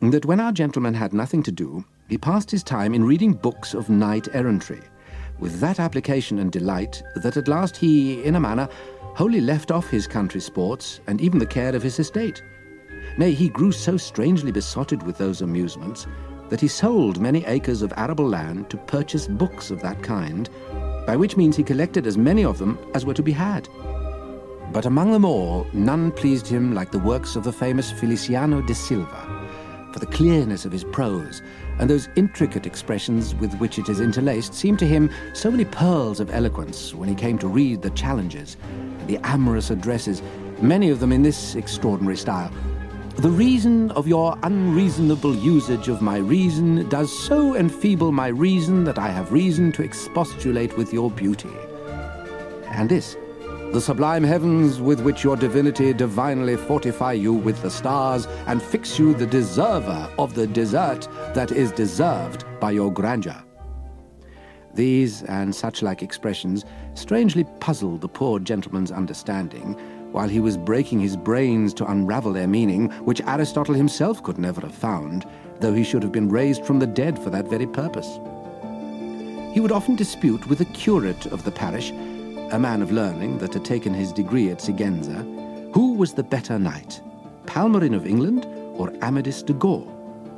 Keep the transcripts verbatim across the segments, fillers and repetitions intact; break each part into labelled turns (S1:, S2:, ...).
S1: that when our gentleman had nothing to do, he passed his time in reading books of knight-errantry, with that application and delight that at last he, in a manner, wholly left off his country sports and even the care of his estate. Nay, he grew so strangely besotted with those amusements that he sold many acres of arable land to purchase books of that kind, by which means he collected as many of them as were to be had. But among them all, none pleased him like the works of the famous Feliciano de Silva, for the clearness of his prose, and those intricate expressions with which it is interlaced seemed to him so many pearls of eloquence when he came to read the challenges and the amorous addresses, many of them in this extraordinary style. The reason of your unreasonable usage of my reason does so enfeeble my reason that I have reason to expostulate with your beauty. And this, the sublime heavens with which your divinity divinely fortify you with the stars and fix you the deserver of the desert that is deserved by your grandeur. These and such like expressions strangely puzzled the poor gentleman's understanding, while he was breaking his brains to unravel their meaning, which Aristotle himself could never have found, though he should have been raised from the dead for that very purpose. He would often dispute with the curate of the parish, a man of learning that had taken his degree at Sigenza, who was the better knight, Palmerin of England or Amadis de Gaul.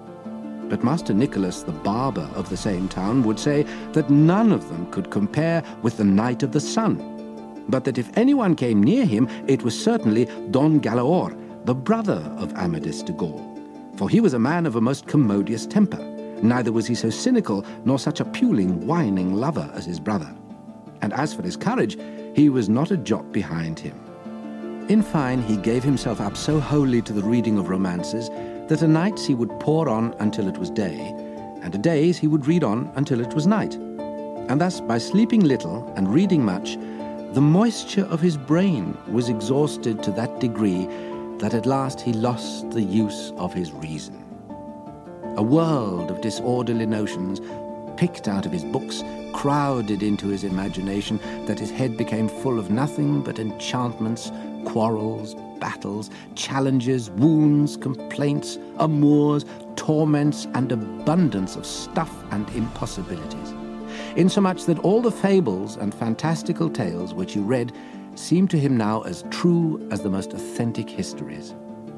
S1: But Master Nicholas, the barber of the same town, would say that none of them could compare with the Knight of the Sun, but that if anyone came near him, it was certainly Don Galaor, the brother of Amadis de Gaul, for he was a man of a most commodious temper, neither was he so cynical nor such a puling, whining lover as his brother. And as for his courage, he was not a jot behind him. In fine, he gave himself up so wholly to the reading of romances that a nights he would pore on until it was day, and a days he would read on until it was night. And thus, by sleeping little and reading much, the moisture of his brain was exhausted to that degree that at last he lost the use of his reason. A world of disorderly notions, picked out of his books, crowded into his imagination, that his head became full of nothing but enchantments, quarrels, battles, challenges, wounds, complaints, amours, torments, and abundance of stuff and impossibilities, insomuch that all the fables and fantastical tales which he read seemed to him now as true as the most authentic histories.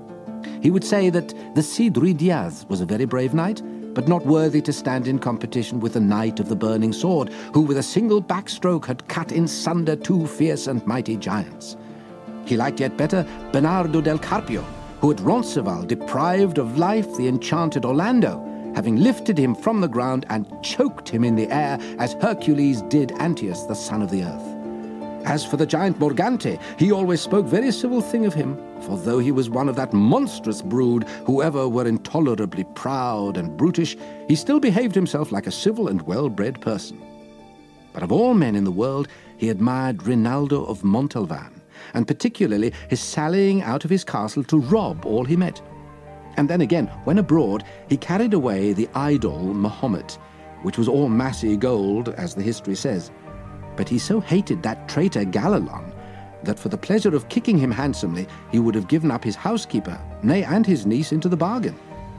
S1: He would say that the Cid Ruy Diaz was a very brave knight, but not worthy to stand in competition with the Knight of the Burning Sword, who with a single backstroke had cut in sunder two fierce and mighty giants. He liked yet better Bernardo del Carpio, who at Roncesvalles deprived of life the enchanted Orlando, having lifted him from the ground and choked him in the air as Hercules did Antaeus, the son of the earth. As for the giant Morgante, he always spoke very civil thing of him, for though he was one of that monstrous brood who ever were intolerably proud and brutish, he still behaved himself like a civil and well-bred person. But of all men in the world, he admired Rinaldo of Montalvan, and particularly his sallying out of his castle to rob all he met. And then again, when abroad, he carried away the idol Mahomet, which was all massy gold, as the history says. But he so hated that traitor Galalon that for the pleasure of kicking him handsomely, he would have given up his housekeeper, nay, and his niece into the bargain.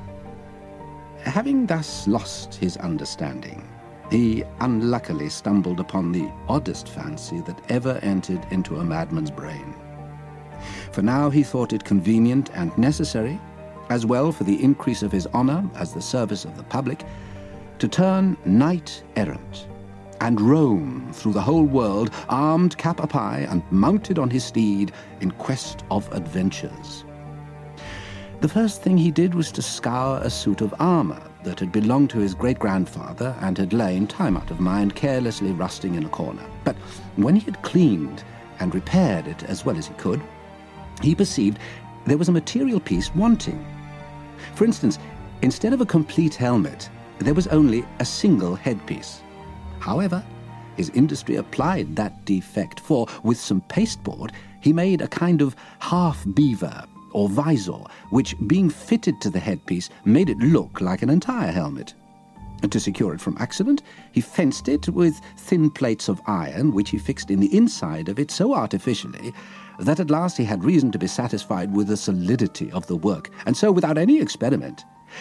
S1: Having thus lost his understanding, he unluckily stumbled upon the oddest fancy that ever entered into a madman's brain. For now he thought it convenient and necessary, as well for the increase of his honor as the service of the public, to turn knight-errant, and roam through the whole world, armed cap a pie and mounted on his steed in quest of adventures. The first thing he did was to scour a suit of armor that had belonged to his great-grandfather and had lain, time out of mind, carelessly rusting in a corner. But when he had cleaned and repaired it as well as he could, he perceived there was a material piece wanting. For instance, instead of a complete helmet, there was only a single headpiece. However, his industry applied that defect, for with some pasteboard he made a kind of half-beaver or visor, which, being fitted to the headpiece, made it look like an entire helmet. And to secure it from accident, he fenced it with thin plates of iron, which he fixed in the inside of it so artificially that at last he had reason to be satisfied with the solidity of the work, and so, without any experiment,